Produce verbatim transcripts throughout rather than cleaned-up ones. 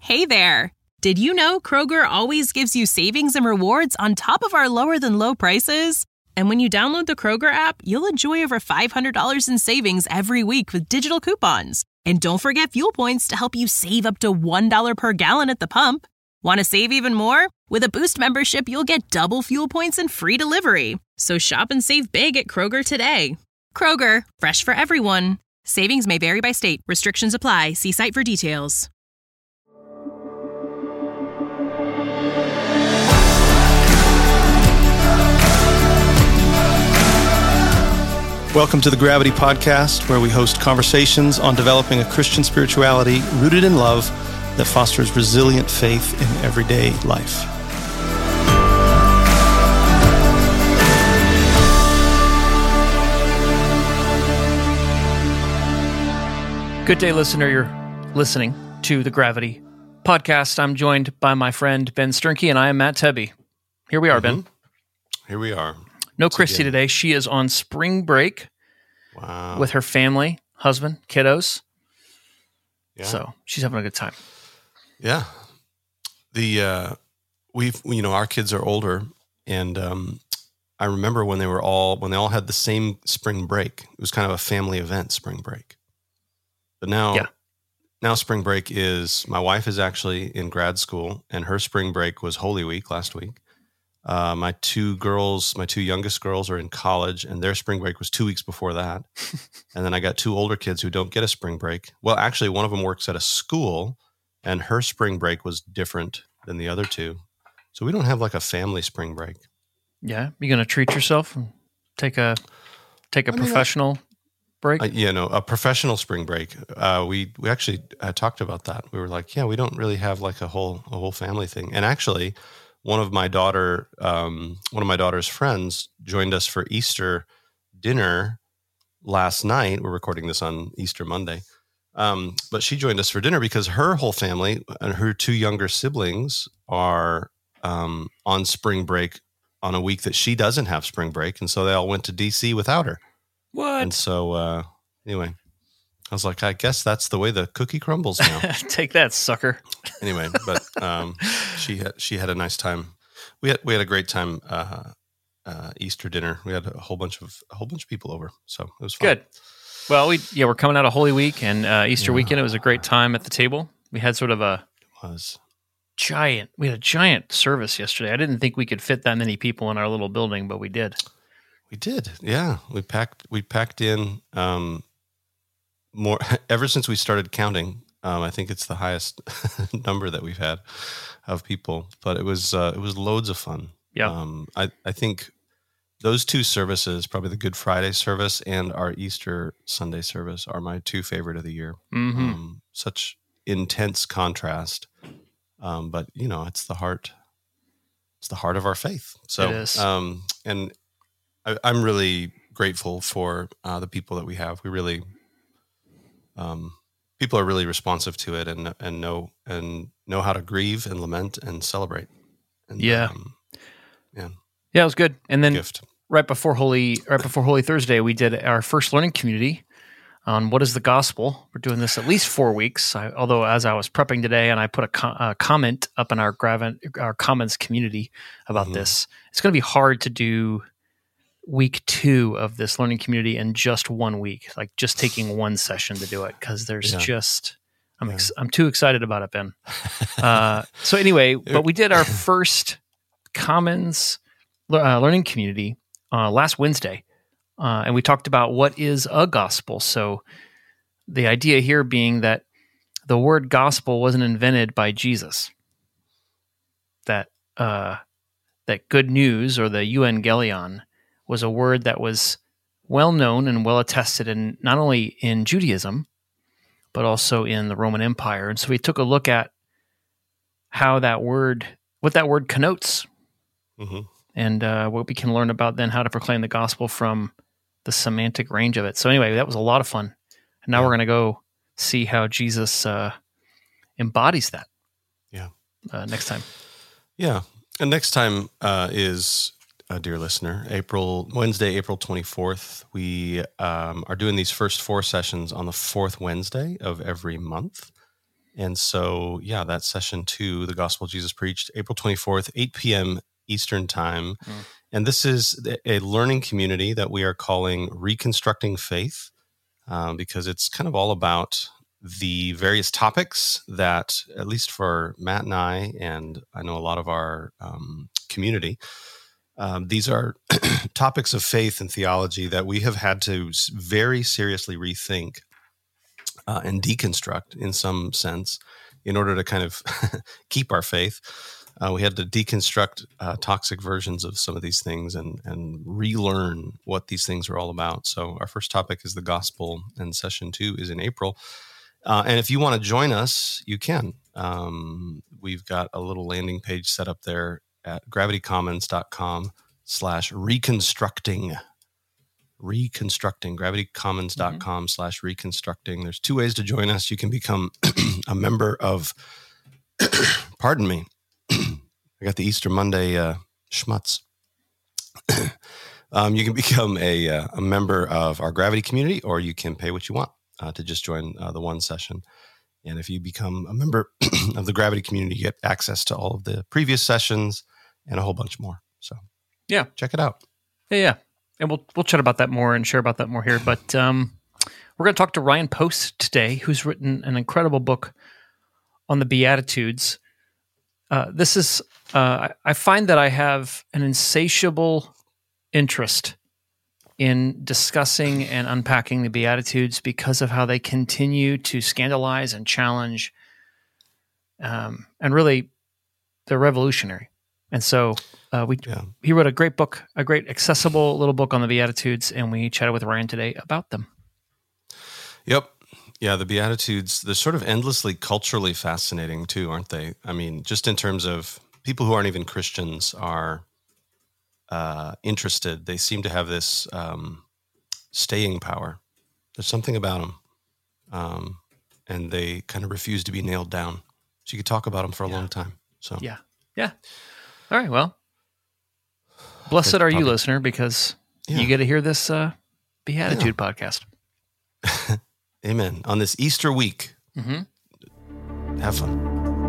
Hey there! Did you know Kroger always gives you savings and rewards on top of our lower-than-low prices? And when you download the Kroger app, you'll enjoy over five hundred dollars in savings every week with digital coupons. And don't forget fuel points to help you save up to one dollar per gallon at the pump. Want to save even more? With a Boost membership, you'll get double fuel points and free delivery. So shop and save big at Kroger today. Kroger, fresh for everyone. Savings may vary by state. Restrictions apply. See site for details. Welcome to the Gravity Podcast, where we host conversations on developing a Christian spirituality rooted in love that fosters resilient faith in everyday life. Good day, listener. You're listening to the Gravity Podcast. I'm joined by my friend Ben Sternke, and I am Matt Tebby. Here we are, mm-hmm. Ben. Here we are. No Christy again. Today. She is on spring break wow. with her family, husband, kiddos. Yeah. So she's having a good time. Yeah. The uh, we've you know our kids are older, and um, I remember when they were all when they all had the same spring break. It was kind of a family event, spring break. But now, yeah. now spring break is my wife is actually in grad school, and her spring break was Holy Week last week. Uh, my two girls, my two youngest girls are in college, and their spring break was two weeks before that. And then I got two older kids who don't get a spring break. Well, actually, one of them works at a school, and her spring break was different than the other two. So we don't have like a family spring break. Yeah, you gonna treat yourself and take a take a I mean, professional I, break? Uh, you know, a professional spring break. Uh, we we actually uh, talked about that. We were like, yeah, we don't really have like a whole a whole family thing. And actually, one of my daughter, um, one of my daughter's friends joined us for Easter dinner last night. We're recording this on Easter Monday, um, but she joined us for dinner because her whole family and her two younger siblings are um, on spring break on a week that she doesn't have spring break, and so they all went to D C without her. What? And so, uh, anyway, I was like, I guess that's the way the cookie crumbles now. Take that, sucker. Anyway, but um, she had she had a nice time. We had we had a great time uh, uh, Easter dinner. We had a whole bunch of a whole bunch of people over, so it was fun. Good. Well, we yeah we're coming out of Holy Week and uh, Easter yeah. weekend. It was a great time at the table. We had sort of a It was giant. We had a giant service yesterday. I didn't think we could fit that many people in our little building, but we did. We did, yeah. We packed we packed in um, more ever since we started counting. Um, I think it's the highest number that we've had of people, but it was uh, it was loads of fun. Yeah, um, I I think those two services, probably the Good Friday service and our Easter Sunday service, are my two favorite of the year. Mm-hmm. Um, such intense contrast, um, but you know, it's the heart. It's the heart of our faith. So, it is. Um, and I, I'm really grateful for uh, the people that we have. We really. Um, People are really responsive to it and and know and know how to grieve and lament and celebrate. And, yeah, um, yeah, yeah, it was good. And then gift. right before Holy, right before Holy Thursday, we did our first learning community on what is the gospel. We're doing this at least four weeks. I, although, as I was prepping today, and I put a, co- a comment up in our Grav- our comments community about mm-hmm. this, it's going to be hard to do week two of this learning community in just one week, like just taking one session to do it. Cause there's yeah. just, I'm, ex- I'm too excited about it, Ben. Uh, so anyway, but we did our first Commons uh, learning community uh, last Wednesday. Uh, and we talked about what is a gospel. So the idea here being that the word gospel wasn't invented by Jesus, that, uh, that good news or the euangelion was a word that was well known and well attested in not only in Judaism, but also in the Roman Empire. And so we took a look at how that word, what that word connotes, mm-hmm. and uh, what we can learn about then how to proclaim the gospel from the semantic range of it. So anyway, that was a lot of fun. And now yeah. we're going to go see how Jesus uh, embodies that. Yeah. Uh, next time. Yeah. And next time uh, is... Uh, dear listener, April Wednesday, April twenty-fourth. We um, are doing these first four sessions on the fourth Wednesday of every month, And so, yeah, that's session two, The Gospel Jesus Preached, April twenty-fourth, eight p.m. Eastern Time. Mm. And this is a learning community that we are calling Reconstructing Faith, um, because it's kind of all about the various topics that, at least for Matt and I, and I know a lot of our um, community, um, these are topics of faith and theology that we have had to very seriously rethink uh, and deconstruct in some sense in order to kind of keep our faith. Uh, we had to deconstruct uh, toxic versions of some of these things and and relearn what these things are all about. So our first topic is the gospel, and session two is in April. Uh, and if you want to join us, you can. Um, we've got a little landing page set up there at gravitycommons.com slash reconstructing. Reconstructing, gravitycommons.com mm-hmm. slash reconstructing. There's two ways to join us. You can become a member of, pardon me, I got the Easter Monday uh, schmutz. um, you can become a, uh, a member of our Gravity community, or you can pay what you want uh, to just join uh, the one session. And if you become a member of the Gravity community, you get access to all of the previous sessions and a whole bunch more. So yeah, check it out. Yeah, yeah. And we'll we'll chat about that more and share about that more here. But um, we're going to talk to Ryan Post today, who's written an incredible book on the Beatitudes. Uh, this is, uh, I, I find that I have an insatiable interest in discussing and unpacking the Beatitudes because of how they continue to scandalize and challenge. Um, and really, they're revolutionary. And so uh, we yeah. he wrote a great book, a great accessible little book on the Beatitudes, and we chatted with Ryan today about them. Yep. Yeah, the Beatitudes, they're sort of endlessly culturally fascinating too, aren't they? I mean, just in terms of people who aren't even Christians are uh, interested. They seem to have this um, staying power. There's something about them. Um, and they kind of refuse to be nailed down. So you could talk about them for a yeah. long time. So Yeah. Yeah. All right, well, blessed are you, listener, because yeah. you get to hear this uh, Beatitude yeah. podcast. Amen. On this Easter week, mm-hmm. have fun.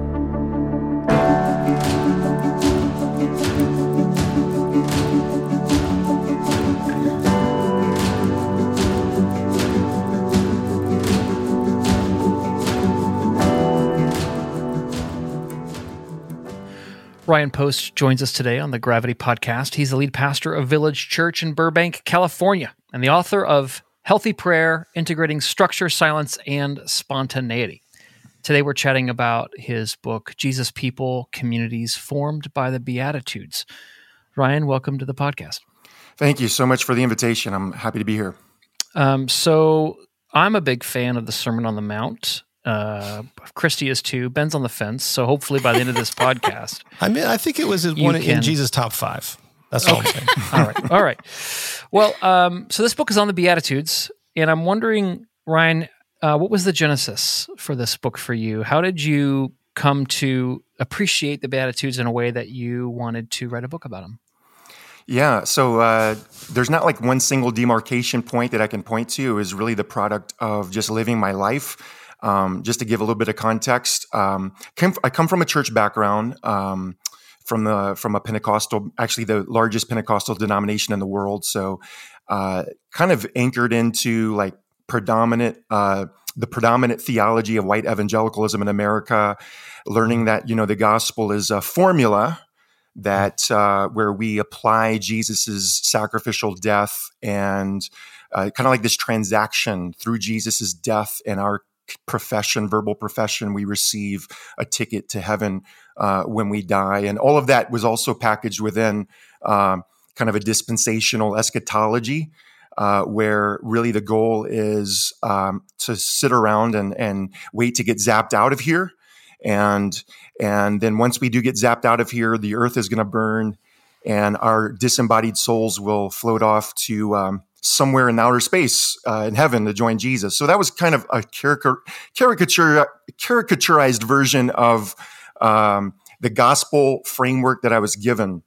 Ryan Post joins us today on the Gravity Podcast. He's the lead pastor of Village Church in Burbank, California, and the author of Healthy Prayer, Integrating Structure, Silence, and Spontaneity. Today we're chatting about his book, Jesus People, Communities Formed by the Beatitudes. Ryan, welcome to the podcast. Thank you so much for the invitation. I'm happy to be here. Um, so I'm a big fan of the Sermon on the Mount. Uh, Christy is too. Ben's on the fence. So hopefully by the end of this podcast, I mean, I think it was one can... in Jesus' top five. That's all okay. I'm saying. All right. All right. Well, um, so this book is on the Beatitudes, and I'm wondering, Ryan, uh, what was the genesis for this book for you? How did you come to appreciate the Beatitudes in a way that you wanted to write a book about them? Yeah, so uh, there's not like one single demarcation point that I can point to. It was really the product of just living my life. Um, just to give a little bit of context, um, came, I come from a church background, um, from the from a Pentecostal, actually the largest Pentecostal denomination in the world. So, uh, kind of anchored into like predominant, uh, the predominant theology of white evangelicalism in America. Learning that you know the gospel is a formula that uh, where we apply Jesus's sacrificial death and uh, kind of like this transaction through Jesus's death and our profession, verbal profession, we receive a ticket to heaven uh, when we die. And all of that was also packaged within um, kind of a dispensational eschatology, uh, where really the goal is um, to sit around and, and wait to get zapped out of here. And, and then once we do get zapped out of here, the earth is going to burn and our disembodied souls will float off to um, somewhere in outer space uh, in heaven to join Jesus. So that was kind of a caricature, caricature caricaturized version of um, the gospel framework that I was given.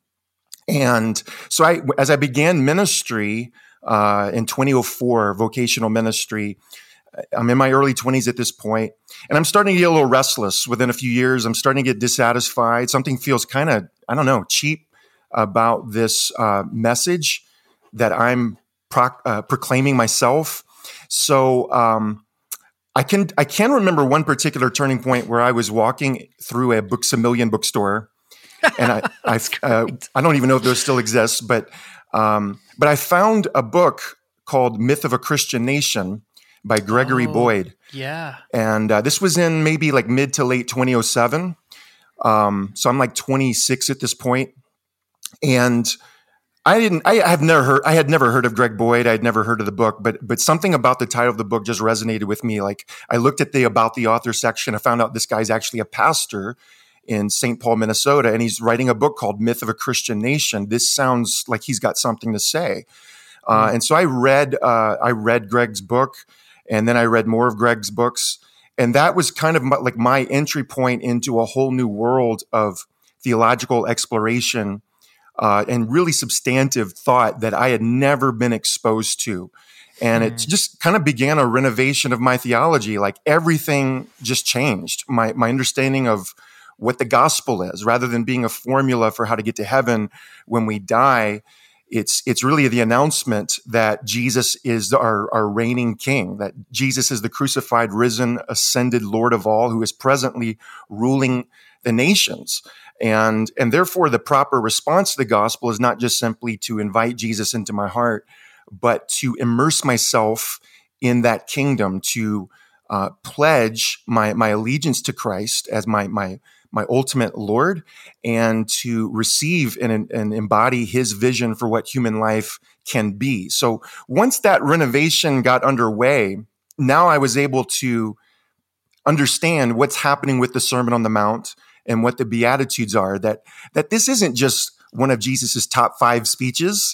And so I, as I began ministry uh, in twenty oh four, vocational ministry, I'm in my early twenties at this point, and I'm starting to get a little restless. Within a few years, I'm starting to get dissatisfied. Something feels kind of, I don't know, cheap about this uh, message that I'm pro- uh, proclaiming myself. So um, I can I can remember one particular turning point where I was walking through a Books a Million bookstore, and I I, uh, I don't even know if those still exist, but um, but I found a book called Myth of a Christian Nation by Gregory oh, Boyd. Yeah. And uh, this was in maybe like mid to late twenty oh seven. Um, so I'm like twenty-six at this point. And I didn't, I have never heard, I had never heard of Greg Boyd. I had never heard of the book, but, but something about the title of the book just resonated with me. Like I looked at the about the author section. I found out this guy's actually a pastor in Saint Paul, Minnesota, and he's writing a book called Myth of a Christian Nation. This sounds like he's got something to say. Uh, mm. And so I read, uh, I read Greg's book. And then I read more of Greg's books. And that was kind of my, like my entry point into a whole new world of theological exploration uh, and really substantive thought that I had never been exposed to. And mm. it just kind of began a renovation of my theology. Like everything just changed. My, my understanding of what the gospel is, rather than being a formula for how to get to heaven when we die. It's it's really the announcement that Jesus is our, our reigning king, that Jesus is the crucified, risen, ascended Lord of all, who is presently ruling the nations. And, and therefore, the proper response to the gospel is not just simply to invite Jesus into my heart, but to immerse myself in that kingdom, to uh, pledge my, my allegiance to Christ as my my my ultimate Lord, and to receive and, and embody his vision for what human life can be. So once that renovation got underway, now I was able to understand what's happening with the Sermon on the Mount and what the Beatitudes are, that, that this isn't just one of Jesus's top five speeches,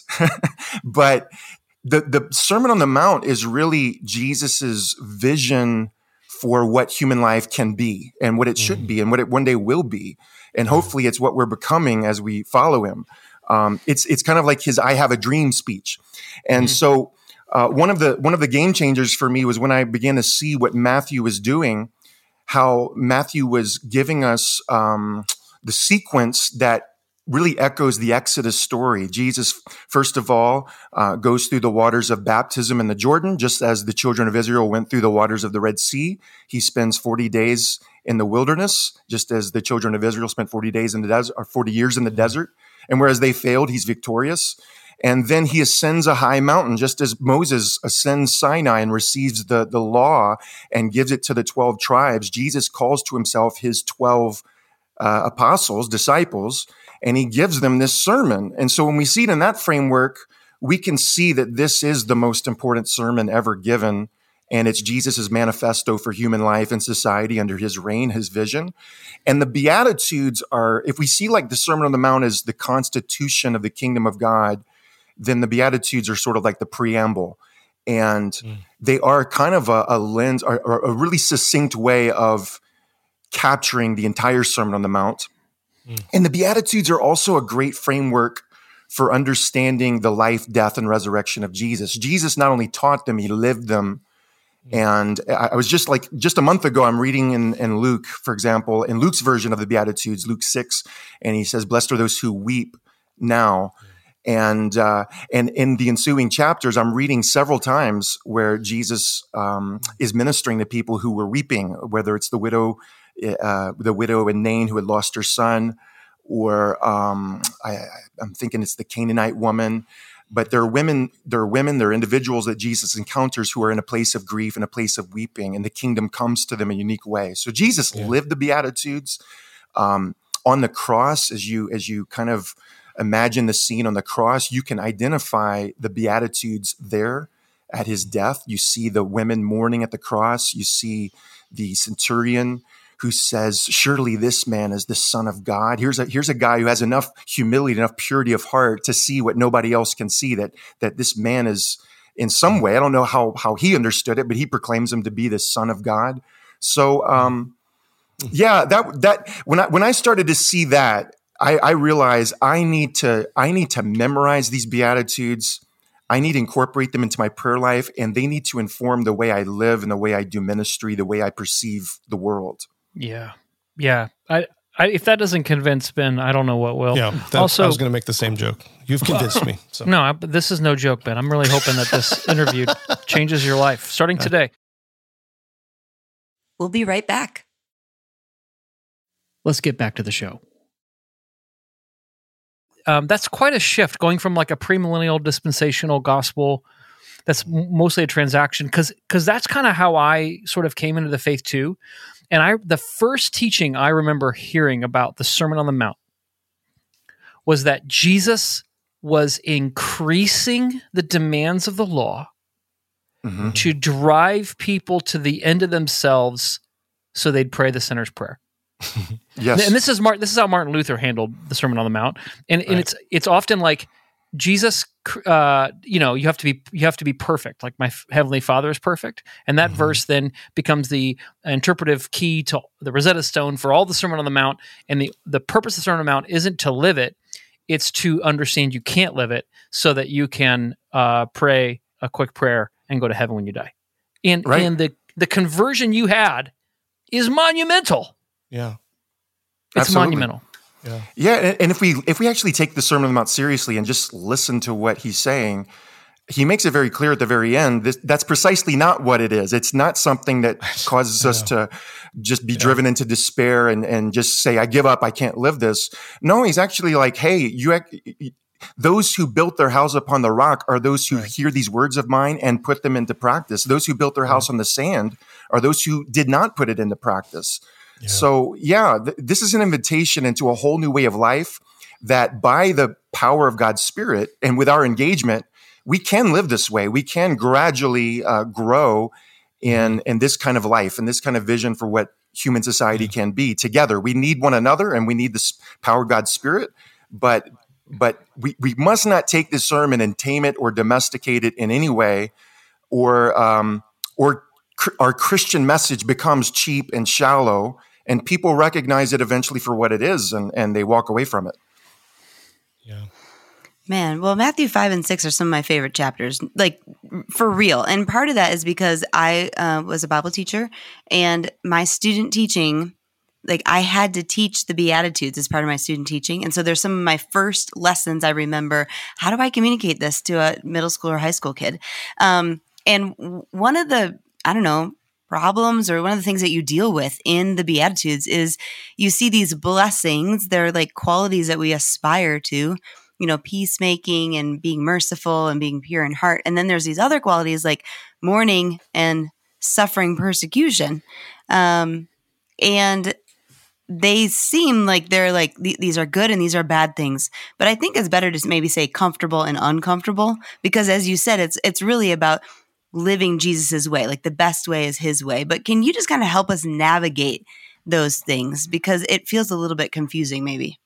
but the, the Sermon on the Mount is really Jesus's vision for what human life can be and what it should be and what it one day will be. And hopefully it's what we're becoming as we follow him. Um, it's, it's kind of like his, I have a dream speech. And mm-hmm. so, uh, one of the, one of the game changers for me was when I began to see what Matthew was doing, how Matthew was giving us, um, the sequence that really echoes the Exodus story. Jesus, first of all, uh, goes through the waters of baptism in the Jordan, just as the children of Israel went through the waters of the Red Sea. He spends forty days in the wilderness, just as the children of Israel spent forty days in the desert, or forty years in the desert. And whereas they failed, he's victorious. And then he ascends a high mountain, just as Moses ascends Sinai and receives the, the law and gives it to the twelve tribes. Jesus calls to himself his twelve uh, apostles, disciples, and he gives them this sermon. And so when we see it in that framework, we can see that this is the most important sermon ever given. And it's Jesus's manifesto for human life and society under his reign, his vision. And the Beatitudes are, if we see like the Sermon on the Mount as the constitution of the kingdom of God, then the Beatitudes are sort of like the preamble. And mm. they are kind of a, a lens, or, or a really succinct way of capturing the entire Sermon on the Mount. And the Beatitudes are also a great framework for understanding the life, death, and resurrection of Jesus. Jesus not only taught them, he lived them. And I was just like, just a month ago, I'm reading in, in Luke, for example, in Luke's version of the Beatitudes, Luke six, and he says, blessed are those who weep now. And uh, and in the ensuing chapters, I'm reading several times where Jesus um, is ministering to people who were weeping, whether it's the widow Uh, the widow in Nain who had lost her son, or um, I, I'm thinking it's the Canaanite woman. But there are women, there are women, there are individuals that Jesus encounters who are in a place of grief and a place of weeping, and the kingdom comes to them in a unique way. So Jesus yeah. lived the Beatitudes um, on the cross. As you as you kind of imagine the scene on the cross, you can identify the Beatitudes there at his death. You see the women mourning at the cross. You see the centurion who says, surely this man is the Son of God. Here's a, here's a guy who has enough humility, enough purity of heart to see what nobody else can see, that, that this man is in some way, I don't know how, how he understood it, but he proclaims him to be the Son of God. So, um, yeah, that, that, when I, when I started to see that, I, I realized I need to, I need to memorize these Beatitudes. I need to incorporate them into my prayer life, and they need to inform the way I live and the way I do ministry, the way I perceive the world. Yeah. Yeah. I, I if that doesn't convince Ben, I don't know what will. Yeah. That, also, I was going to make the same joke. You've convinced me. So. No, I, this is no joke, Ben. I'm really hoping that this interview changes your life starting today. We'll be right back. Let's get back to the show. Um, that's quite a shift going from like a premillennial dispensational gospel that's m- mostly a transaction, because because that's kind of how I sort of came into the faith too. And I the first teaching I remember hearing about the Sermon on the Mount was that Jesus was increasing the demands of the law mm-hmm. to drive people to the end of themselves so they'd pray the sinner's prayer. Yes. And this is Martin, this is how Martin Luther handled the Sermon on the Mount. And, right. and it's it's often like Jesus uh, you know, you have to be you have to be perfect, like my heavenly Father is perfect. And that mm-hmm. verse then becomes the interpretive key to the Rosetta Stone for all the Sermon on the Mount. And the the purpose of the Sermon on the Mount isn't to live it, it's to understand you can't live it so that you can uh, pray a quick prayer and go to heaven when you die. And right. and the the conversion you had is monumental. Yeah. It's Absolutely. monumental. Yeah. Yeah. And if we, if we actually take the Sermon on the Mount seriously and just listen to what he's saying, he makes it very clear at the very end, this, that's precisely not what it is. It's not something that causes us to just be yeah. driven into despair and, and just say, I give up. I can't live this. No, he's actually like, hey, you, those who built their house upon the rock are those who right. hear these words of mine and put them into practice. Those who built their house right. on the sand are those who did not put it into practice. Yeah. So, yeah, th- this is an invitation into a whole new way of life that by the power of God's Spirit and with our engagement, we can live this way. We can gradually uh, grow in, in this kind of life and this kind of vision for what human society yeah. can be together. We need one another and we need the power of God's Spirit, but but we, we must not take this sermon and tame it or domesticate it in any way, or um, or cr- our Christian message becomes cheap and shallow, and people recognize it eventually for what it is, and, and they walk away from it. Yeah. Man, well, Matthew five and six are some of my favorite chapters, like for real. And part of that is because I uh, was a Bible teacher, and my student teaching, like I had to teach the Beatitudes as part of my student teaching. And so there's some of my first lessons I remember. How do I communicate this to a middle school or high school kid? Um, and one of the, I don't know, problems or one of the things that you deal with in the Beatitudes is you see these blessings. They're like qualities that we aspire to, you know, peacemaking and being merciful and being pure in heart. And then there's these other qualities like mourning and suffering persecution. Um, and they seem like they're like, th- these are good and these are bad things. But I think it's better to maybe say comfortable and uncomfortable, because as you said, it's it's really about living Jesus's way. Like the best way is his way. But can you just kind of help us navigate those things? Because it feels a little bit confusing maybe.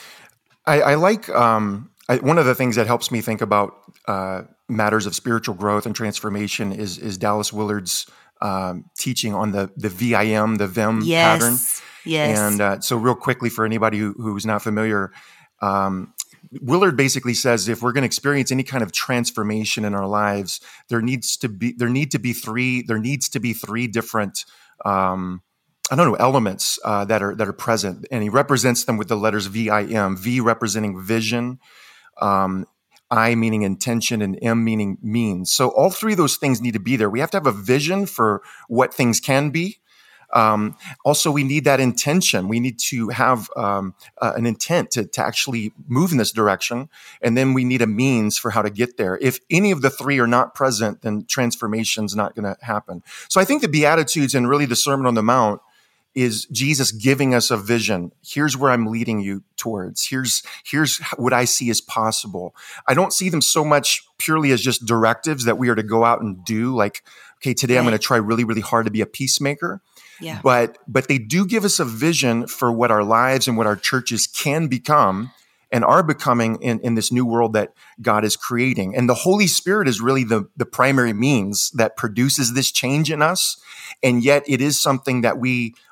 I, I like, um, I, one of the things that helps me think about uh, matters of spiritual growth and transformation is, is Dallas Willard's um, teaching on the, the V I M, the V I M yes. pattern. Yes. And uh, so real quickly for anybody who, who's not familiar, um, Willard basically says if we're going to experience any kind of transformation in our lives, there needs to be there need to be three there needs to be three different um, I don't know elements uh, that are that are present, and he represents them with the letters V I M. V representing vision, um, I meaning intention, and M meaning means. So all three of those things need to be there. We have to have a vision for what things can be. Um, also, we need that intention. We need to have um, uh, an intent to, to actually move in this direction. And then we need a means for how to get there. If any of the three are not present, then transformation's not going to happen. So I think the Beatitudes and really the Sermon on the Mount is Jesus giving us a vision. Here's where I'm leading you towards. Here's, here's what I see as possible. I don't see them so much purely as just directives that we are to go out and do, like, okay, today right. I'm going to try really, really hard to be a peacemaker. Yeah. But but they do give us a vision for what our lives and what our churches can become and are becoming in, in this new world that God is creating. And the Holy Spirit is really the, the primary means that produces this change in us. And yet it is something that we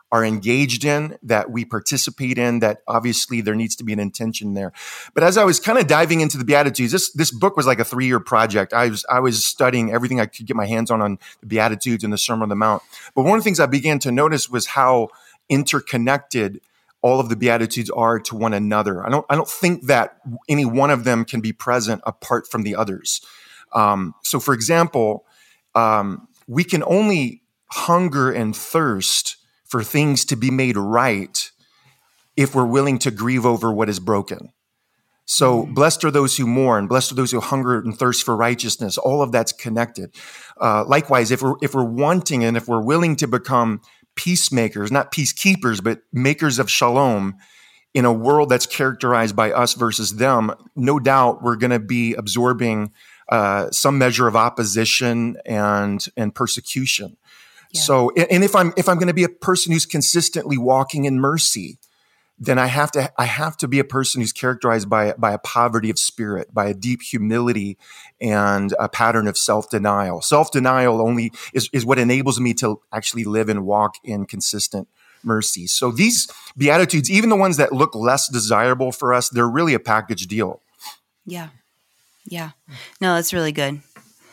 are engaged in, that we participate in, that obviously there needs to be an intention there. But as I was kind of diving into the Beatitudes, this this book was like a three-year project. I was I was studying everything I could get my hands on on the Beatitudes and the Sermon on the Mount. But one of the things I began to notice was how interconnected all of the Beatitudes are to one another. I don't I don't think that any one of them can be present apart from the others. Um, so, for example, um, we can only hunger and thirst for things to be made right if we're willing to grieve over what is broken. So blessed are those who mourn, blessed are those who hunger and thirst for righteousness. All of that's connected. Uh, likewise, if we're, if we're wanting and if we're willing to become peacemakers, not peacekeepers, but makers of shalom in a world that's characterized by us versus them, no doubt we're going to be absorbing uh, some measure of opposition and, and persecution. Yeah. So, and if I'm if I'm going to be a person who's consistently walking in mercy, then I have to I have to be a person who's characterized by by a poverty of spirit, by a deep humility, and a pattern of self-denial. Self-denial only is is what enables me to actually live and walk in consistent mercy. So these Beatitudes, even the ones that look less desirable for us, they're really a package deal. Yeah, yeah. No, that's really good.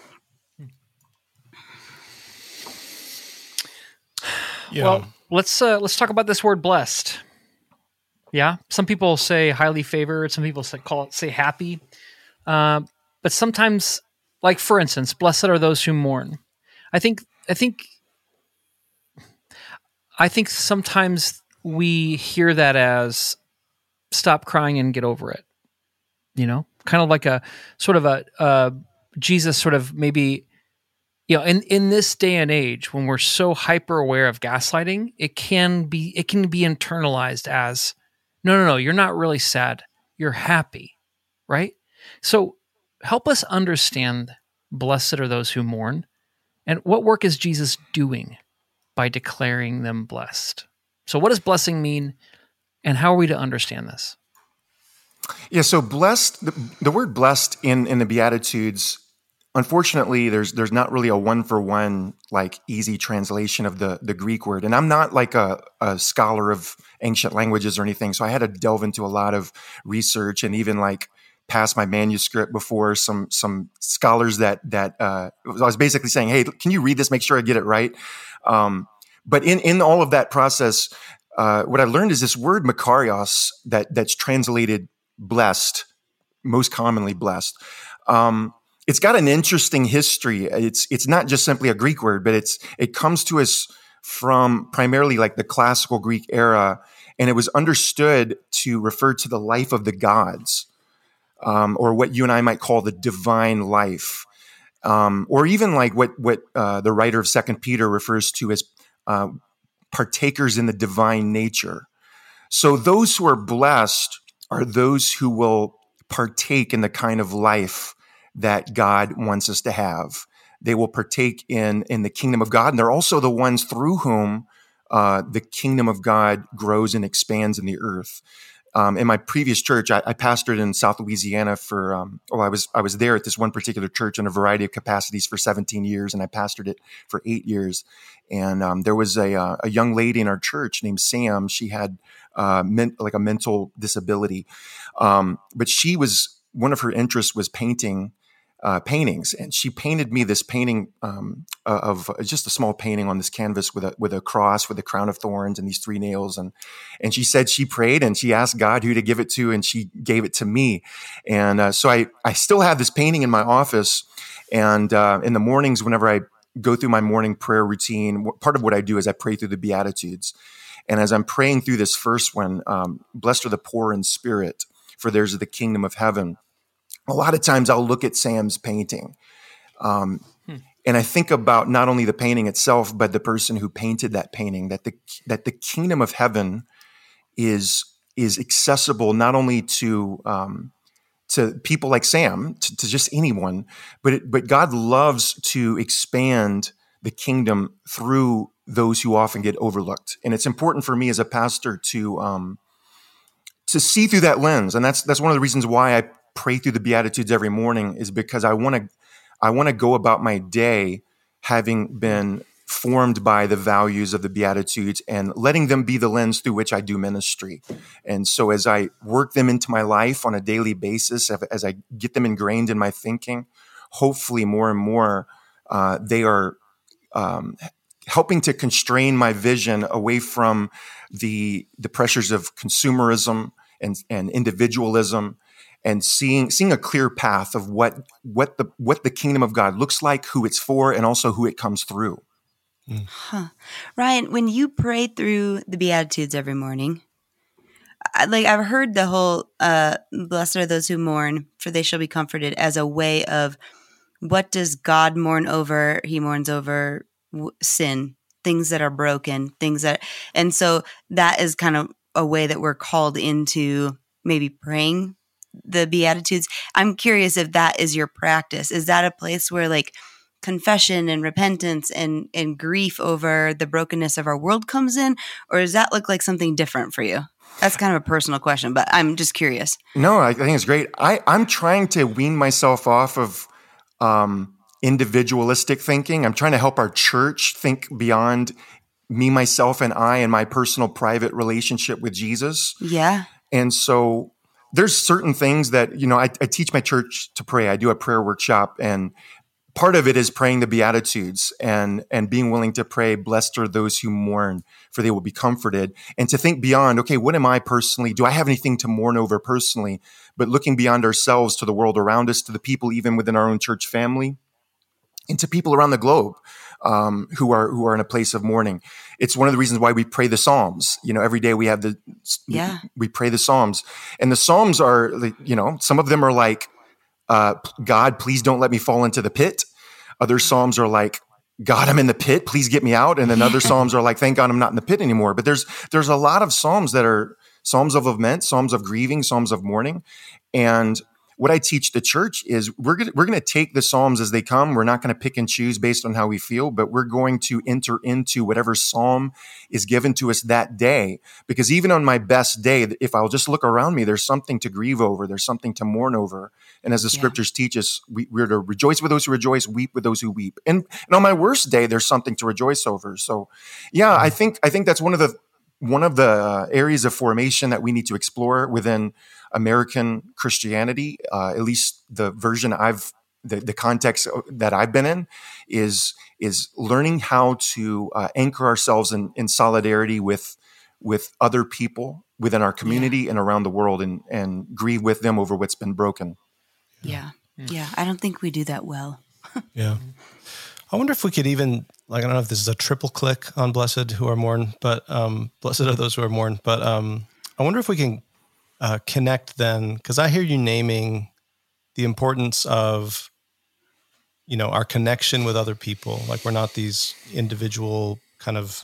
Yeah. Well, let's uh, let's talk about this word blessed. Yeah, some people say highly favored. Some people say call it say happy. Uh, but sometimes, like for instance, blessed are those who mourn. I think I think I think sometimes we hear that as stop crying and get over it. You know, kind of like a sort of a uh, Jesus sort of maybe. You know, in, in this day and age, when we're so hyper aware of gaslighting, it can be it can be internalized as, no, no, no, you're not really sad, you're happy, right? So help us understand, blessed are those who mourn, and what work is Jesus doing by declaring them blessed? So what does blessing mean, and how are we to understand this? Yeah, so blessed, the, the word blessed in, in the Beatitudes, unfortunately, there's there's not really a one-for-one, like, easy translation of the, the Greek word. And I'm not like a, a scholar of ancient languages or anything, so I had to delve into a lot of research and even like pass my manuscript before some some scholars that that uh, I was basically saying, hey, can you read this? Make sure I get it right. Um, but in, in all of that process, uh, what I learned is this word makarios that that's translated blessed, most commonly blessed. Um, It's got an interesting history. It's it's not just simply a Greek word, but it's it comes to us from primarily like the classical Greek era, and it was understood to refer to the life of the gods, um, or what you and I might call the divine life, um, or even like what what uh, the writer of Second Peter refers to as uh, partakers in the divine nature. So those who are blessed are those who will partake in the kind of life that God wants us to have. They will partake in, in the kingdom of God, and they're also the ones through whom uh, the kingdom of God grows and expands in the earth. Um, in my previous church, I, I pastored in South Louisiana for, um, well, I was I was there at this one particular church in a variety of capacities for seventeen years, and I pastored it for eight years. And um, there was a, uh, a young lady in our church named Sam. She had uh, men, like a mental disability, um, but she was one of her interests was painting. Uh, paintings, and she painted me this painting um, of just a small painting on this canvas with a with a cross with a crown of thorns and these three nails, and and she said she prayed and she asked God who to give it to, and she gave it to me, and uh, so I I still have this painting in my office, and uh, in the mornings whenever I go through my morning prayer routine, part of what I do is I pray through the Beatitudes, and as I'm praying through this first one, um, blessed are the poor in spirit, for theirs is the kingdom of heaven. A lot of times I'll look at Sam's painting um, hmm. and I think about not only the painting itself, but the person who painted that painting, that the that the kingdom of heaven is is accessible not only to um, to people like Sam, to, to just anyone, but it, but God loves to expand the kingdom through those who often get overlooked. And it's important for me as a pastor to um, to see through that lens. And that's that's one of the reasons why I pray through the Beatitudes every morning, is because I want to I want to go about my day having been formed by the values of the Beatitudes and letting them be the lens through which I do ministry. And so as I work them into my life on a daily basis, as I get them ingrained in my thinking, hopefully more and more, uh, they are um, helping to constrain my vision away from the the pressures of consumerism and, and individualism, and seeing seeing a clear path of what what the what the kingdom of God looks like, who it's for, and also who it comes through. Huh. Ryan, when you pray through the Beatitudes every morning, I- like I've heard the whole uh, "Blessed are those who mourn, for they shall be comforted" as a way of what does God mourn over? He mourns over w- sin, things that are broken, things that, and so that is kind of a way that we're called into maybe praying the Beatitudes. I'm curious if that is your practice. Is that a place where like confession and repentance and, and grief over the brokenness of our world comes in, or does that look like something different for you? That's kind of a personal question, but I'm just curious. No, I think it's great. I, I'm trying to wean myself off of um, individualistic thinking. I'm trying to help our church think beyond me, myself, and I, and my personal private relationship with Jesus. Yeah. And so there's certain things that, you know, I, I teach my church to pray. I do a prayer workshop, and part of it is praying the Beatitudes and, and being willing to pray, blessed are those who mourn, for they will be comforted. And to think beyond, okay, what am I personally? Do I have anything to mourn over personally? But looking beyond ourselves to the world around us, to the people even within our own church family, and to people around the globe um, who are who are in a place of mourning. It's one of the reasons why we pray the Psalms. You know, every day we have the Yeah. we pray the Psalms, and the Psalms are, you know, some of them are like, Uh, God, please don't let me fall into the pit. Other Psalms are like, God, I'm in the pit, please get me out. And then other Psalms are like, thank God I'm not in the pit anymore. But there's there's a lot of Psalms that are Psalms of lament, Psalms of grieving, Psalms of mourning. And what I teach the church is we're gonna, we're going to take the Psalms as they come. We're not going to pick and choose based on how we feel, but we're going to enter into whatever Psalm is given to us that day. Because even on my best day, if I'll just look around me, there's something to grieve over. There's something to mourn over. And as the Yeah. scriptures teach us, we, we're to rejoice with those who rejoice, weep with those who weep. And, and on my worst day, there's something to rejoice over. So yeah, I think, I think that's one of the, one of the areas of formation that we need to explore within American Christianity, uh, at least the version I've, the, the context that I've been in, is is learning how to uh, anchor ourselves in, in solidarity with with other people within our community yeah. and around the world, and and grieve with them over what's been broken. Yeah, yeah. I don't think we do that well. Yeah. I wonder if we could even, like, I don't know if this is a triple click on blessed who are mourn, but um, blessed are those who are mourn. But um, I wonder if we can uh, connect then, because I hear you naming the importance of, you know, our connection with other people. Like, we're not these individual kind of,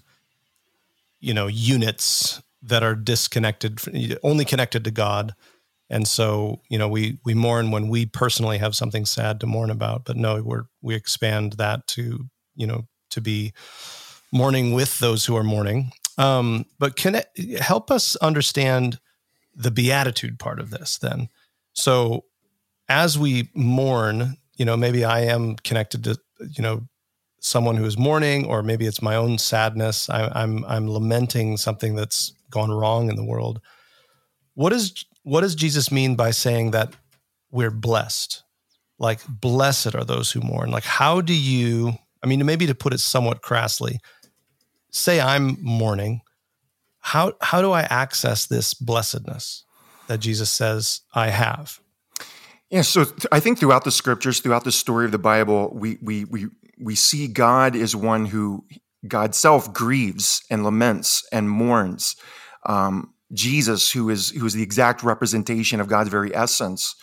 you know, units that are disconnected, only connected to God. And so, you know, we we mourn when we personally have something sad to mourn about, but no, we're we expand that to, you know, to be mourning with those who are mourning. Um, but can it help us understand the beatitude part of this then? So as we mourn, you know, maybe I am connected to, you know, someone who is mourning, or maybe it's my own sadness. I, I'm I'm lamenting something that's gone wrong in the world. What is what does Jesus mean by saying that we're blessed? Like, blessed are those who mourn. Like, how do you, I mean, maybe to put it somewhat crassly, say I'm mourning, how how do I access this blessedness that Jesus says I have? Yeah, so th- I think throughout the scriptures, throughout the story of the Bible, we we we we see God is one who, God self grieves and laments and mourns. Um, Jesus, who is who is the exact representation of God's very essence,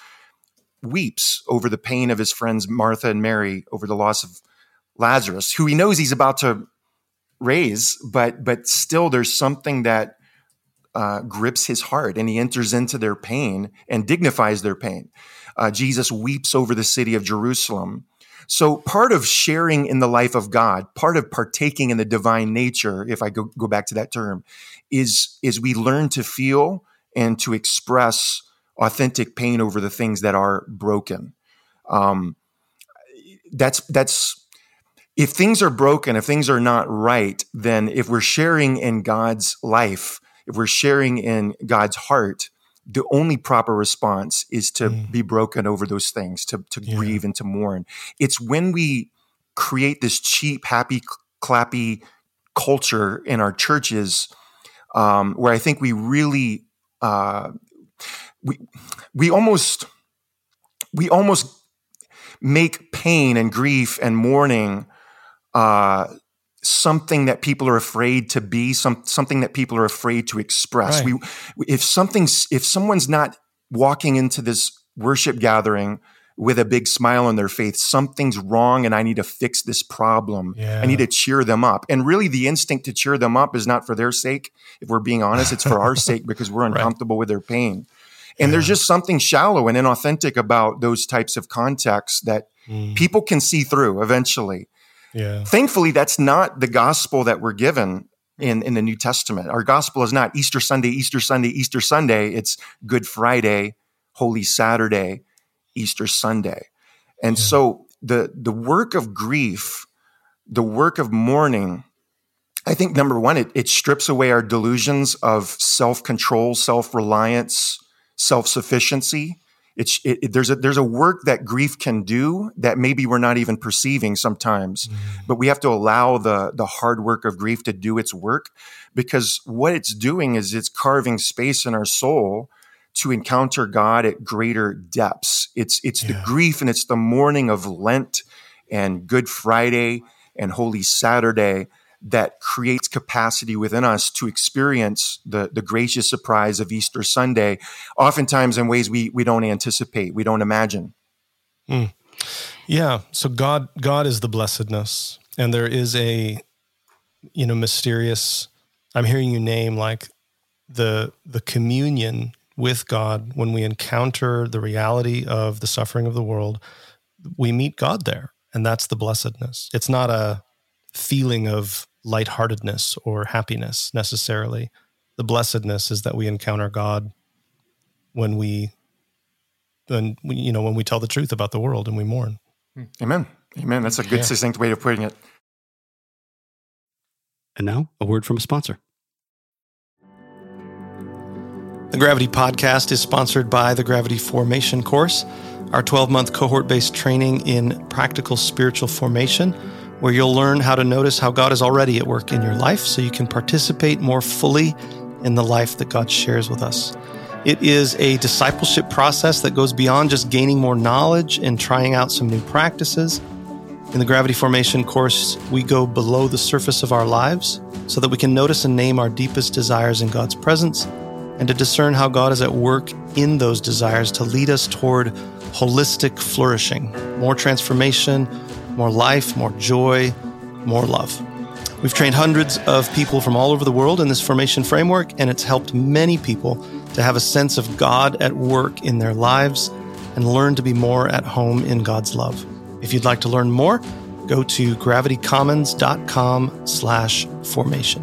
weeps over the pain of his friends Martha and Mary over the loss of Lazarus, who he knows he's about to raise, but but still there's something that uh, grips his heart, and he enters into their pain and dignifies their pain. Uh, Jesus weeps over the city of Jerusalem. So part of sharing in the life of God, part of partaking in the divine nature, if I go, go back to that term, is, is we learn to feel and to express authentic pain over the things that are broken. Um, that's, that's, if things are broken, if things are not right, then if we're sharing in God's life, if we're sharing in God's heart, the only proper response is to mm. be broken over those things, to, to yeah. grieve and to mourn. It's when we create this cheap, happy, clappy culture in our churches, um, where I think we really, uh, we, we almost, we almost make pain and grief and mourning uh, something that people are afraid to be, some something that people are afraid to express. Right. We, if something's, if someone's not walking into this worship gathering with a big smile on their face, something's wrong, and I need to fix this problem. Yeah. I need to cheer them up. And really, the instinct to cheer them up is not for their sake. If we're being honest, it's for our sake because we're uncomfortable right. with their pain. And yeah. there's just something shallow and inauthentic about those types of contexts that mm. people can see through eventually. Yeah. Thankfully, that's not the gospel that we're given in, in the New Testament. Our gospel is not Easter Sunday, Easter Sunday, Easter Sunday. It's Good Friday, Holy Saturday, Easter Sunday. And yeah. so the, the work of grief, the work of mourning, I think number one, it, it strips away our delusions of self-control, self-reliance, self-sufficiency. It's it, it, there's a there's a work that grief can do that maybe we're not even perceiving sometimes, mm. but we have to allow the the hard work of grief to do its work, because what it's doing is it's carving space in our soul to encounter God at greater depths. It's it's yeah. the grief and it's the mourning of Lent and Good Friday and Holy Saturday that creates capacity within us to experience the, the gracious surprise of Easter Sunday, oftentimes in ways we we don't anticipate, we don't imagine. Mm. Yeah. So God God is the blessedness, and there is a you know mysterious. I'm hearing you name like the the communion with God when we encounter the reality of the suffering of the world. We meet God there, and that's the blessedness. It's not a feeling of lightheartedness or happiness necessarily. The blessedness is that we encounter God when we, when we, you know, when we tell the truth about the world and we mourn. Amen. Amen. That's a good, yeah. succinct way of putting it. And now, a word from a sponsor. The Gravity Podcast is sponsored by the Gravity Formation course, our twelve-month cohort-based training in practical spiritual formation, where you'll learn how to notice how God is already at work in your life so you can participate more fully in the life that God shares with us. It is a discipleship process that goes beyond just gaining more knowledge and trying out some new practices. In the Gravity Formation course, we go below the surface of our lives so that we can notice and name our deepest desires in God's presence and to discern how God is at work in those desires to lead us toward holistic flourishing, more transformation, more life, more joy, more love. We've trained hundreds of people from all over the world in this formation framework, and it's helped many people to have a sense of God at work in their lives and learn to be more at home in God's love. If you'd like to learn more, go to gravitycommons.com slash formation.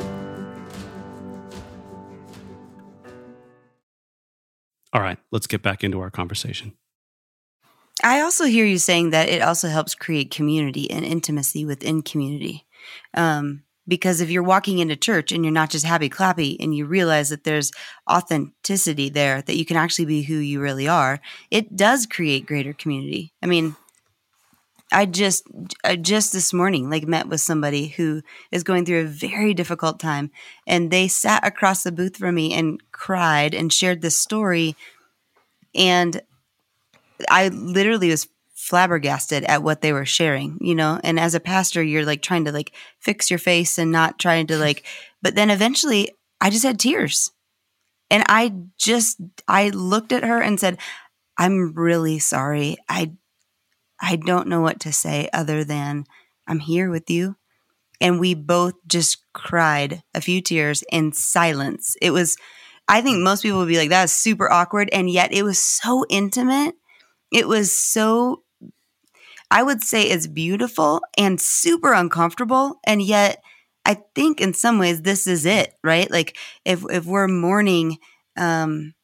All right, let's get back into our conversation. I also hear you saying that it also helps create community and intimacy within community. Um, because if you're walking into church and you're not just happy clappy and you realize that there's authenticity there, that you can actually be who you really are, it does create greater community. I mean, I just I just this morning like met with somebody who is going through a very difficult time, and they sat across the booth from me and cried and shared this story, and I literally was flabbergasted at what they were sharing, you know, and as a pastor, you're like trying to like fix your face and not trying to like, but then eventually I just had tears, and I just, I looked at her and said, I'm really sorry. I, I don't know what to say other than I'm here with you. And we both just cried a few tears in silence. It was, I think most people would be like, that's super awkward. And yet it was so intimate. It was so, I would say it's beautiful and super uncomfortable. And yet I think in some ways this is it, right? Like if, if we're mourning um,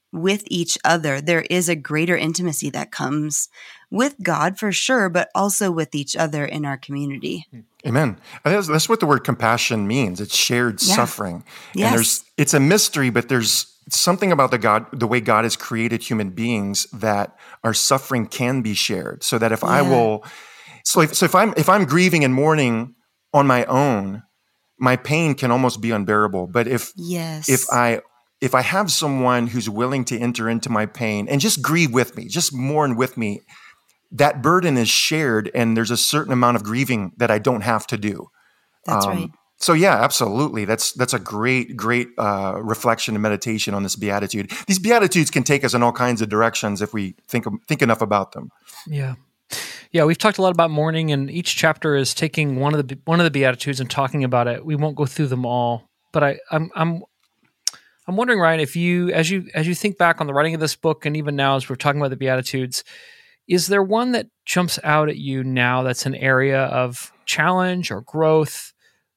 with each other, there is a greater intimacy that comes with God for sure, but also with each other in our community. Amen. I think that's, that's what the word compassion means. It's shared Yeah. suffering. Yes. And there's it's a mystery, but there's something about the God, the way God has created human beings, that our suffering can be shared. So that if I Yeah. will, so if, so if I'm if I'm grieving and mourning on my own, my pain can almost be unbearable. But if Yes. if I if I have someone who's willing to enter into my pain and just grieve with me, just mourn with me, that burden is shared, and there's a certain amount of grieving that I don't have to do. That's Um, right. So yeah, absolutely. That's that's a great, great uh, reflection and meditation on this beatitude. These beatitudes can take us in all kinds of directions if we think think enough about them. Yeah. Yeah, we've talked a lot about mourning, and each chapter is taking one of the one of the beatitudes and talking about it. We won't go through them all, but I, I'm I'm I'm wondering, Ryan, if you as you as you think back on the writing of this book, and even now as we're talking about the beatitudes, is there one that jumps out at you now that's an area of challenge or growth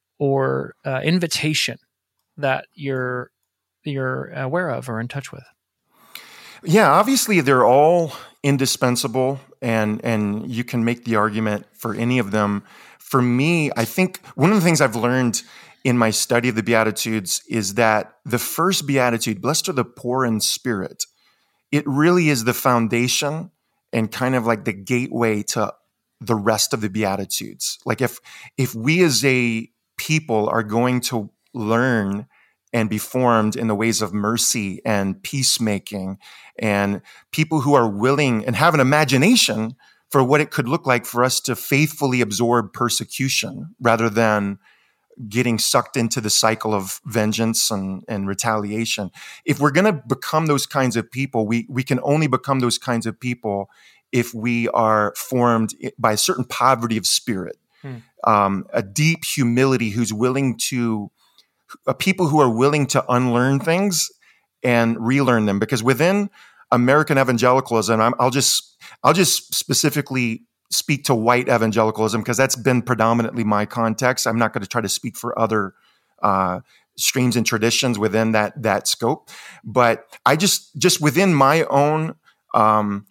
or uh, invitation that you're you're aware of or in touch with? Yeah, obviously they're all indispensable, and and you can make the argument for any of them. For me, I think one of the things I've learned in my study of the Beatitudes is that the first Beatitude, blessed are the poor in spirit, it really is the foundation and kind of like the gateway to the rest of the Beatitudes. Like if if we as a people are going to learn and be formed in the ways of mercy and peacemaking, and people who are willing and have an imagination for what it could look like for us to faithfully absorb persecution rather than getting sucked into the cycle of vengeance and, and retaliation. If we're going to become those kinds of people, we, we can only become those kinds of people if we are formed by a certain poverty of spirit, hmm. um, a deep humility who's willing to, uh, people who are willing to unlearn things and relearn them. Because within American evangelicalism, I'm, I'll just I'll just specifically speak to white evangelicalism because that's been predominantly my context. I'm not going to try to speak for other uh, streams and traditions within that that scope. But I just just within my own um,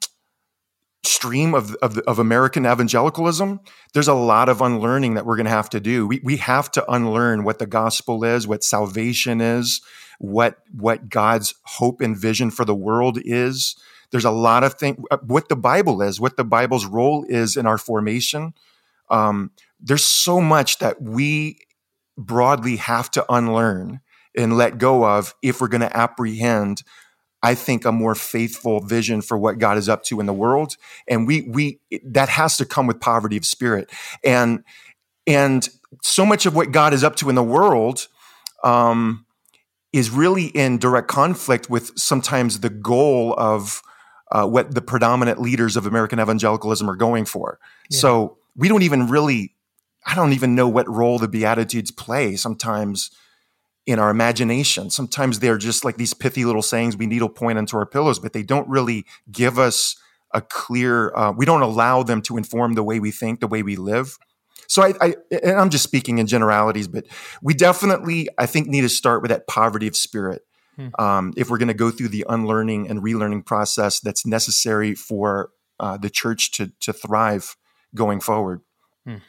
stream of, of of American evangelicalism, there's a lot of unlearning that we're going to have to do. We we have to unlearn what the gospel is, what salvation is, what what God's hope and vision for the world is. There's a lot of things, what the Bible is, what the Bible's role is in our formation. Um, there's so much that we broadly have to unlearn and let go of if we're going to apprehend, I think, a more faithful vision for what God is up to in the world. And we we that has to come with poverty of spirit. And and so much of what God is up to in the world um, is really in direct conflict with sometimes the goal of Uh, what the predominant leaders of American evangelicalism are going for. Yeah. So we don't even really, I don't even know what role the Beatitudes play sometimes in our imagination. Sometimes they're just like these pithy little sayings we needle point into our pillows, but they don't really give us a clear, uh, we don't allow them to inform the way we think, the way we live. So I, I, and I'm just speaking in generalities, but we definitely, I think, need to start with that poverty of spirit. Um, if we're going to go through the unlearning and relearning process that's necessary for uh, the church to to thrive going forward. Hmm.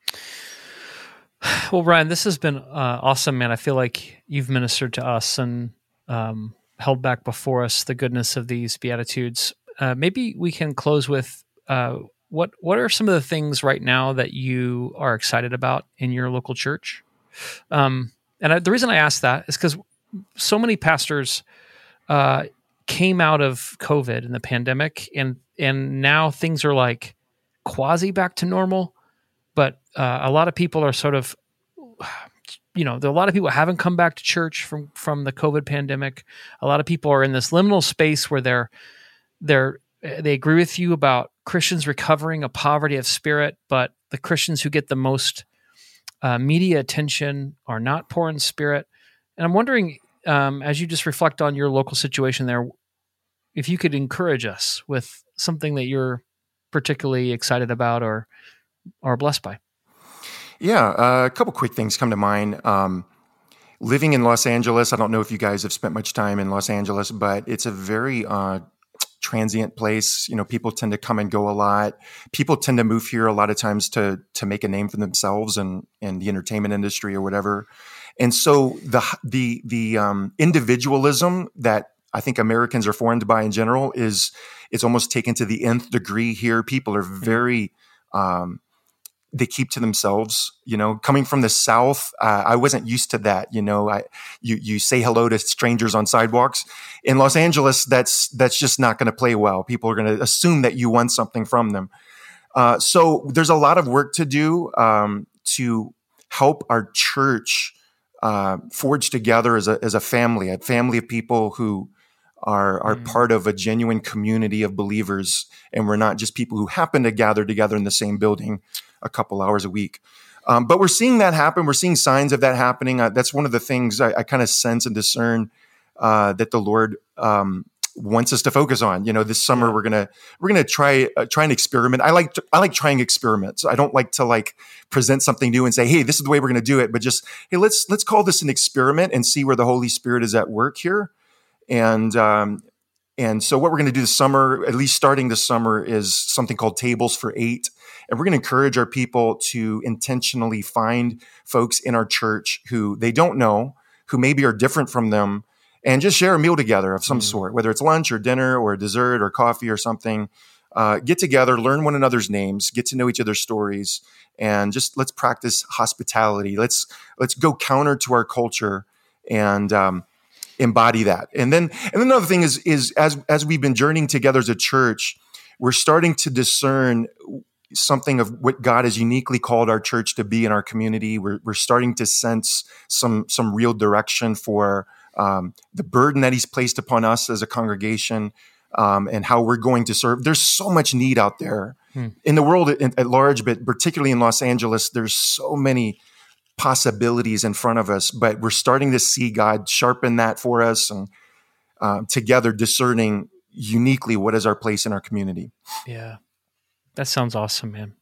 Well, Ryan, this has been uh, awesome, man. I feel like you've ministered to us and um, held back before us the goodness of these Beatitudes. Uh, maybe we can close with uh, what what are some of the things right now that you are excited about in your local church? Um, and I, the reason I ask that is because so many pastors uh, came out of COVID and the pandemic, and and now things are like quasi back to normal. But uh, a lot of people are sort of, you know, there are a lot of people who haven't come back to church from from the COVID pandemic. A lot of people are in this liminal space where they're they're they agree with you about Christians recovering a poverty of spirit, but the Christians who get the most uh, media attention are not poor in spirit. And I'm wondering, um, as you just reflect on your local situation there, if you could encourage us with something that you're particularly excited about or or blessed by. Yeah, uh, a couple quick things come to mind. Um, living in Los Angeles, I don't know if you guys have spent much time in Los Angeles, but it's a very uh, transient place. You know, people tend to come and go a lot. People tend to move here a lot of times to to make a name for themselves and in the entertainment industry or whatever. And so the the the um, individualism that I think Americans are formed by in general is it's almost taken to the nth degree here. People are very um, they keep to themselves, you know, coming from the South. Uh, I wasn't used to that. You know, I, you, you say hello to strangers on sidewalks in Los Angeles. That's, that's just not going to play well. People are going to assume that you want something from them. Uh, so there's a lot of work to do, um, to help our church, uh, forge together as a, as a family, a family of people who are, are mm. part of a genuine community of believers. And we're not just people who happen to gather together in the same building a couple hours a week. Um, but we're seeing that happen. We're seeing signs of that happening. Uh, that's one of the things I, I kind of sense and discern uh, that the Lord um, wants us to focus on. You know, this summer yeah. we're gonna we're gonna try uh, try and experiment. I like to, I like trying experiments. I don't like to like present something new and say, hey, this is the way we're gonna do it. But just hey, let's let's call this an experiment and see where the Holy Spirit is at work here. And um, and so what we're gonna do this summer, at least starting this summer, is something called Tables for Eight. And we're going to encourage our people to intentionally find folks in our church who they don't know, who maybe are different from them, and just share a meal together of some mm. sort, whether it's lunch or dinner or dessert or coffee or something. Uh, get together, learn one another's names, get to know each other's stories, and just let's practice hospitality. Let's let's go counter to our culture and um, embody that. And then and then another thing is is as as we've been journeying together as a church, we're starting to discern something of what God has uniquely called our church to be in our community. We're, we're starting to sense some, some real direction for um, the burden that he's placed upon us as a congregation um, and how we're going to serve. There's so much need out there hmm. in the world at, at large, but particularly in Los Angeles, there's so many possibilities in front of us, but we're starting to see God sharpen that for us and uh, together discerning uniquely what is our place in our community. Yeah. That sounds awesome, man.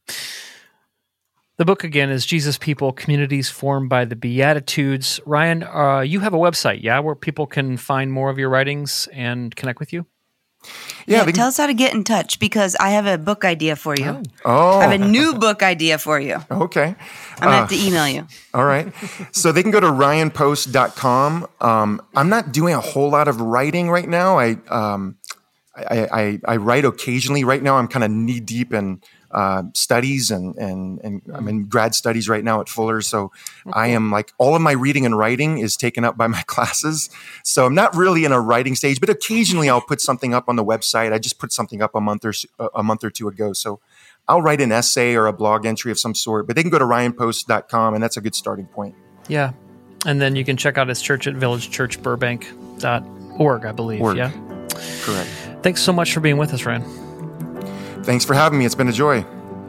The book, again, is Jesus People, Communities Formed by the Beatitudes. Ryan, uh, you have a website, yeah, where people can find more of your writings and connect with you? Yeah, yeah they, tell us how to get in touch, because I have a book idea for you. Oh. oh. I have a new book idea for you. Okay. I'm going to uh, have to email you. All right. So they can go to ryan post dot com. Um, I'm not doing a whole lot of writing right now. I... Um, I, I, I write occasionally. Right now, I'm kind of knee deep in uh, studies, and, and and I'm in grad studies right now at Fuller. So okay. I am like all of my reading and writing is taken up by my classes. So I'm not really in a writing stage, but occasionally I'll put something up on the website. I just put something up a month or a month or two ago. So I'll write an essay or a blog entry of some sort. But they can go to ryan post dot com, and that's a good starting point. Yeah, and then you can check out his church at village church burbank dot org, I believe. Org. Yeah, correct. Thanks so much for being with us, Ryan. Thanks for having me. It's been a joy.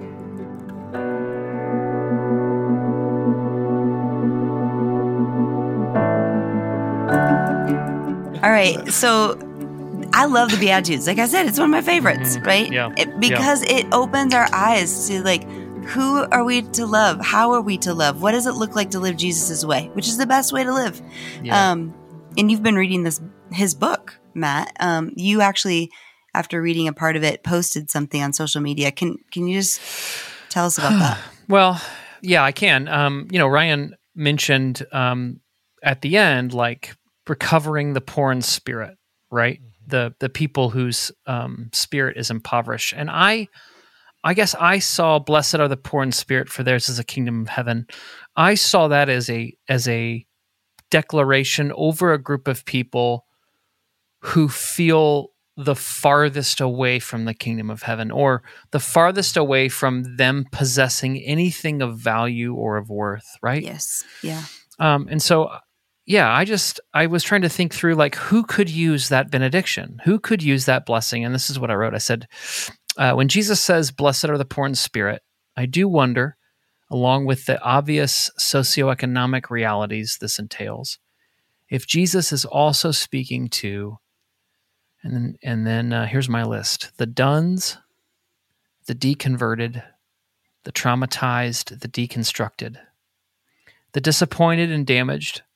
All right. So I love the Beatitudes. Like I said, it's one of my favorites, mm-hmm. right? Yeah. It, because yeah. it opens our eyes to like, who are we to love? How are we to love? What does it look like to live Jesus's way? Which is the best way to live. Yeah. Um, and you've been reading this his book, Matt. Um, you actually, after reading a part of it, posted something on social media. Can can you just tell us about that? Well, yeah, I can. Um, you know, Ryan mentioned um, at the end, like recovering the poor in spirit, right? Mm-hmm. The the people whose um, spirit is impoverished, and I. I guess I saw "Blessed are the poor in spirit, for theirs is the kingdom of heaven." I saw that as a as a declaration over a group of people who feel the farthest away from the kingdom of heaven, or the farthest away from them possessing anything of value or of worth, right? Yes. Yeah. Um, and so, yeah, I just, I was trying to think through, like, who could use that benediction? Who could use that blessing? And this is what I wrote. I said, uh, when Jesus says, "Blessed are the poor in spirit," I do wonder, along with the obvious socioeconomic realities this entails, if Jesus is also speaking to, and then, and then uh, here's my list: the duns, the deconverted, the traumatized, the deconstructed, the disappointed and damaged,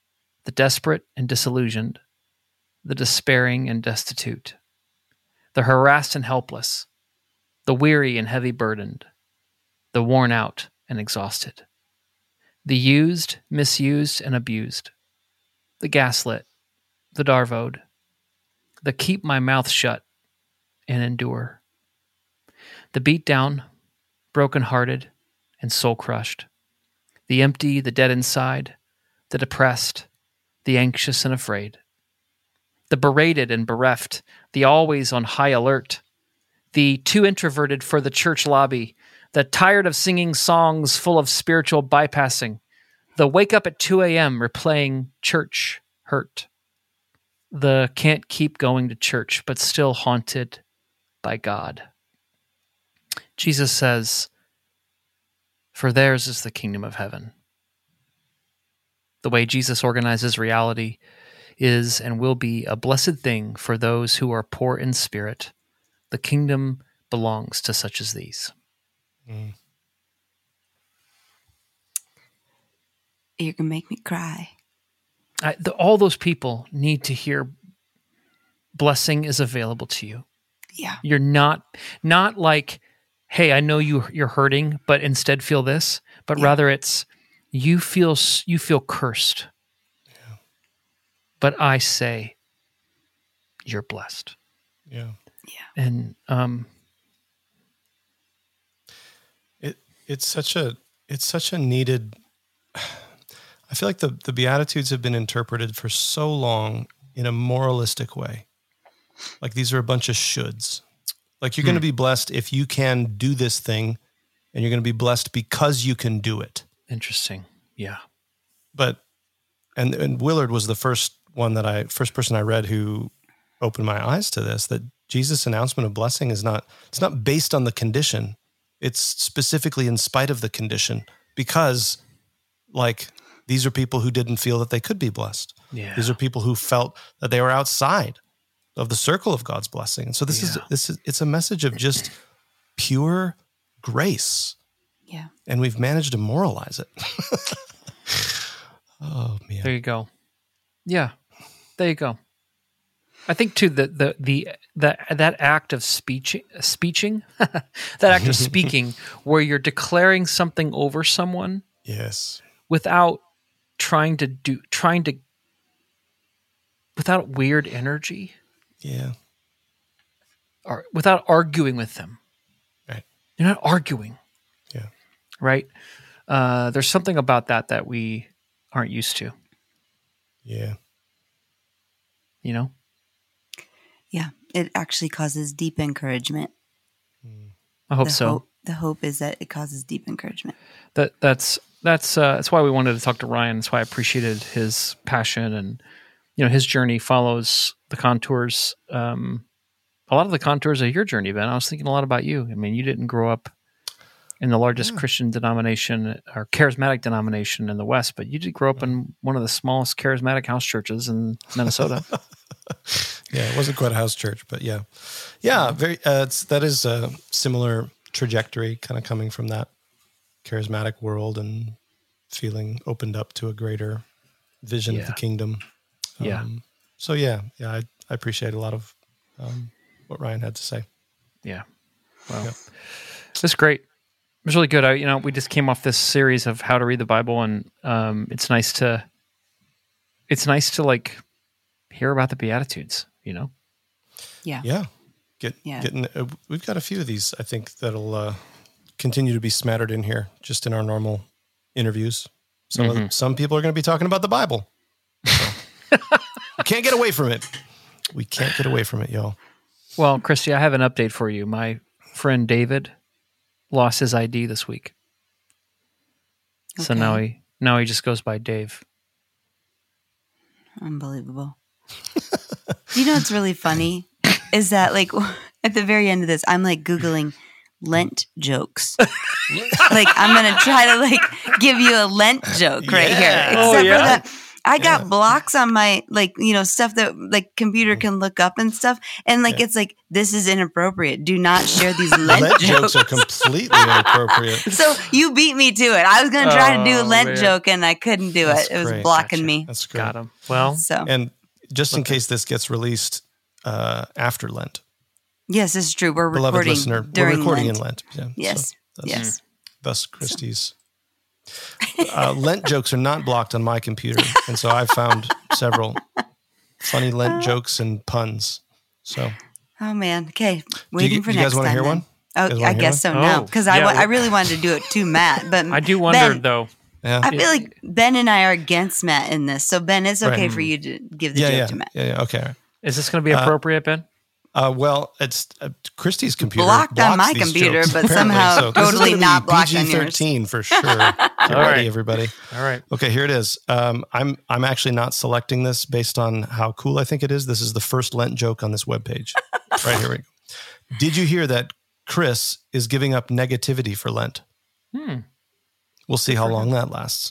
the desperate and disillusioned, the despairing and destitute, the harassed and helpless, the weary and heavy burdened, the worn out and exhausted, the used, misused, and abused, the gaslit, the darvoed, the keep my mouth shut and endure, the beat down, broken-hearted, and soul-crushed, the empty, the dead inside, the depressed, the anxious and afraid, the berated and bereft, the always on high alert, the too introverted for the church lobby, the tired of singing songs full of spiritual bypassing, the wake up at two a.m. replaying church hurt, the can't keep going to church but still haunted by God. Jesus says, "For theirs is the kingdom of heaven." The way Jesus organizes reality is and will be a blessed thing for those who are poor in spirit. The kingdom belongs to such as these. Mm. You're going to make me cry. I, the, all those people need to hear blessing is available to you. Yeah. You're not, not like, hey, I know you, you're hurting, but instead feel this, but Yeah. rather it's, you feel, you feel cursed. Yeah. But I say, you're blessed. Yeah. And, um, It it's such a it's such a needed. I feel like the the Beatitudes have been interpreted for so long in a moralistic way. Like these are a bunch of shoulds. Like you're Hmm. going to be blessed if you can do this thing, and you're going to be blessed because you can do it. interesting. Yeah. But and and Willard was the first one that I first person I read who opened my eyes to this, that Jesus' announcement of blessing is not it's not based on the condition. It's specifically in spite of the condition, because like these are people who didn't feel that they could be blessed. Yeah. These are people who felt that they were outside of the circle of God's blessing. And so this is Yeah. this is it's a message of just pure grace. Yeah. And we've managed to moralize it. Oh man. There you go. Yeah. There you go. I think too that the the the that act of speech speeching that act of speaking where you're declaring something over someone Yes. without trying to do trying to without weird energy Yeah. or without arguing with them. Right. You're not arguing. Yeah. Right? Uh, there's something about that that we aren't used to, Yeah. you know? Yeah. It actually causes deep encouragement. I hope the so. Hope, the hope is that it causes deep encouragement. That that's that's uh, that's why we wanted to talk to Ryan. That's why I appreciated his passion, and you know his journey follows the contours. Um, a lot of the contours of your journey, Ben. I was thinking a lot about you. I mean, you didn't grow up in the largest Yeah. Christian denomination or charismatic denomination in the West, but you did grow up in one of the smallest charismatic house churches in Minnesota. Yeah, it wasn't quite a house church, but yeah, yeah, very. Uh, it's that is a similar trajectory, kind of coming from that charismatic world and feeling opened up to a greater vision of Yeah. the kingdom. Yeah. Um, so yeah, yeah, I, I appreciate a lot of um, what Ryan had to say. Yeah. Well, Yeah. That's great. It was really good. I, you know, we just came off this series of how to read the Bible, and um, it's nice to, it's nice to like hear about the Beatitudes. You know, Yeah. Yeah, get Yeah. getting. Uh, we've got a few of these. I think that'll uh, continue to be smattered in here, just in our normal interviews. Some Mhm. of, some people are going to be talking about the Bible. So, we can't get away from it. We can't get away from it, y'all. well, Christy, I have an update for you. My friend David lost his I D this week, so Okay. now he now he just goes by Dave. Unbelievable. Do you know what's really funny? Is that like at the very end of this, I'm like Googling Lent jokes. Like I'm gonna try to like give you a Lent joke right Yeah. here. Except Oh, yeah? for that I got Yeah. blocks on my, like, you know, stuff that like computer can look up and stuff. And like, Yeah. it's like, this is inappropriate. Do not share these Lent, Lent jokes. jokes are completely inappropriate. So you beat me to it. I was going to try to do a Oh, Lent man. joke and I couldn't do That's it. It was great. blocking Gotcha. me. That's great. Got him. Well, So And just in case this gets released uh, after Lent, yes, it's true. We're beloved recording listener, during we're recording Lent. in Lent. Yeah, Yes. so that's- Yes. Thus, Christie's uh, Lent jokes are not blocked on my computer, and so I found several funny Lent jokes and puns. So, Oh man. Okay. Waiting you- for you guys next wanna time. hear then. one? You Oh, guys wanna I hear guess one? so now Oh, because I, yeah, wa- we- I really wanted to do it to Matt, but I do wonder Ben, though. yeah, I feel like Ben and I are against Matt in this. So Ben, it's okay Right. for you to give the yeah, joke yeah, to Matt. yeah, yeah. Okay. Is this going to be Uh, appropriate, Ben? Uh, well, it's uh, Christie's computer Blocked on blocks my these computer, jokes, but apparently. somehow So this is totally gonna not be blocked on yours. P G thirteen for sure. Get ready, right. everybody. All right. Okay, here it is. Um, I'm I'm actually not selecting this based on how cool I think it is. This is the first Lent joke on this webpage. Right, here we go. Did you hear that Chris is giving up negativity for Lent? Hmm. We'll see how long that lasts.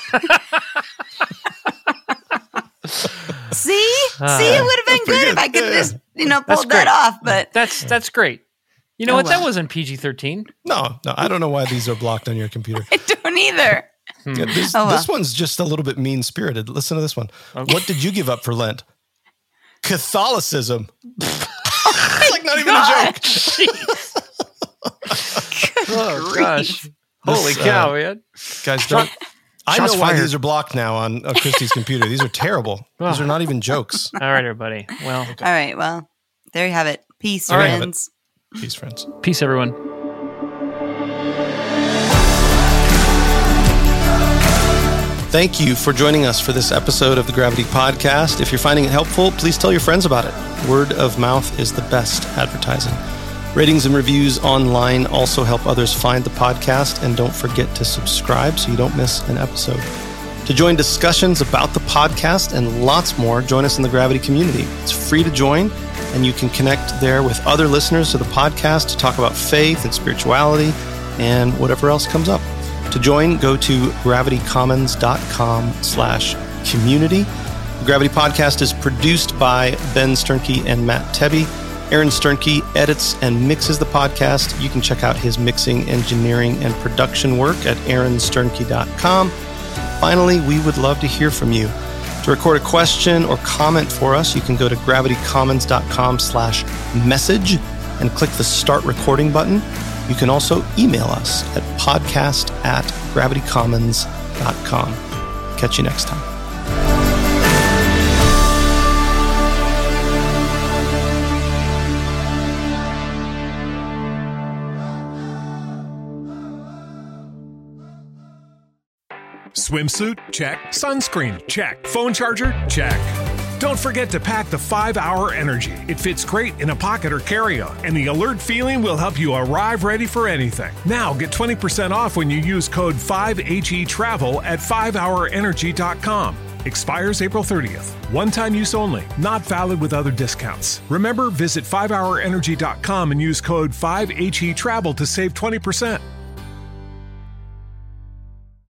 See, Uh, see, it would have been pretty good if good. I could Yeah, just, you know, That's pulled that great. off. But That's that's great. You know Oh, what? That well. wasn't P G thirteen. No, no, I don't know why these are blocked on your computer. I don't either. Yeah, this, Oh, well. this one's just a little bit mean spirited. Listen to this one. What did you give up for Lent? Catholicism. It's like not even a joke. Oh gosh! Holy This, uh, cow, man! Guys, don't. I know shots why fired. these are blocked now on uh, Christie's computer. These are terrible. These are not even jokes. All right, everybody. Well, All right, well, there you have it. Peace, There you have it. friends. Peace, friends. peace, everyone. Thank you for joining us for this episode of the Gravity Podcast. If you're finding it helpful, please tell your friends about it. Word of mouth is the best advertising. Ratings and reviews online also help others find the podcast, and don't forget to subscribe so you don't miss an episode. To join discussions about the podcast and lots more, join us in the Gravity community. It's free to join, and you can connect there with other listeners to the podcast to talk about faith and spirituality and whatever else comes up. To join, go to gravitycommons.com slash community. The Gravity Podcast is produced by Ben Sternke and Matt Tebbe. Aaron Sternke edits and mixes the podcast. You can check out his mixing, engineering, and production work at aaron sternke dot com. Finally, we would love to hear from you. To record a question or comment for us, you can go to gravitycommons.com slash message and click the start recording button. You can also email us at podcast at gravitycommons dot com. Catch you next time. Swimsuit? Check. Sunscreen? Check. Phone charger? Check. Don't forget to pack the five hour Energy. It fits great in a pocket or carry-on, and the alert feeling will help you arrive ready for anything. Now get twenty percent off when you use code five H E travel at five hour energy dot com. Expires April thirtieth. One-time use only. Not valid with other discounts. Remember, visit five hour energy dot com and use code five H E travel to save twenty percent.